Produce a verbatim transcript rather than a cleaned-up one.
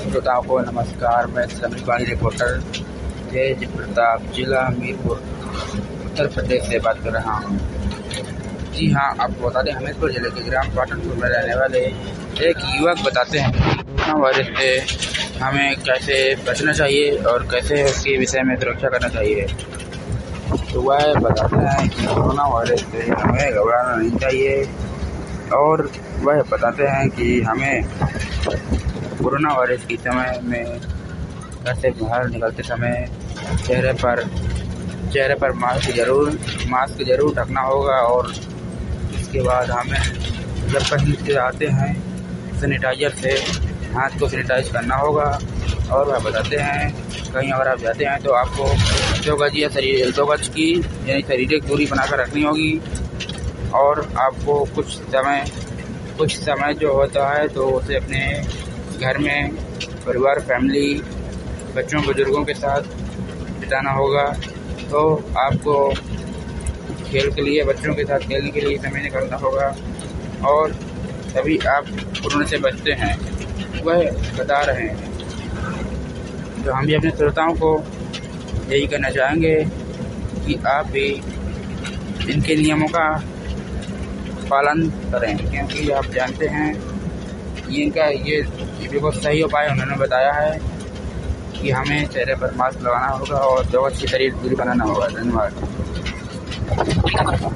श्रोताओं को नमस्कार। मैं समीरवाणी रिपोर्टर तेज प्रताप, जिला हमीरपुर, उत्तर प्रदेश से बात कर रहा हूँ। जी हाँ, आपको बता दें, हमीरपुर जिले के ग्राम पाटनपुर में रहने वाले एक युवक बताते हैं कि कोरोना वायरस से हमें कैसे बचना चाहिए और कैसे उसके विषय में सुरक्षा करना चाहिए। तो वह बताते हैं कि कोरोना वायरस से हमें घबराना नहीं चाहिए और वह बताते हैं कि हमें कोरोना वायरस के समय में घर से बाहर निकलते समय चेहरे पर चेहरे पर मास्क जरूर मास्क जरूर ढकना होगा और इसके बाद हमें जब कहीं से आते हैं सैनिटाइजर से हाथ को सैनिटाइज करना होगा। और वह बताते हैं कहीं अगर आप जाते हैं तो आपको दो गज या शरीर दो गज की यानी शारीरिक दूरी बनाकर रखनी होगी और आपको कुछ समय कुछ समय जो होता है तो उसे अपने घर में परिवार, फैमिली, बच्चों बुजुर्गों के साथ बिताना होगा। तो आपको खेल के लिए बच्चों के साथ खेलने के लिए समय निकालना होगा और तभी आप कोरोना से बचते हैं, वह बता रहे हैं। तो हम भी अपने श्रोताओं को यही कहना चाहेंगे कि आप भी इनके नियमों का पालन करें, क्योंकि आप जानते हैं इनका ये बिल्कुल सही उपाय उन्होंने बताया है कि हमें चेहरे पर मास्क लगाना होगा और दो गज की शरीर दूरी बनाना होगा। धन्यवाद।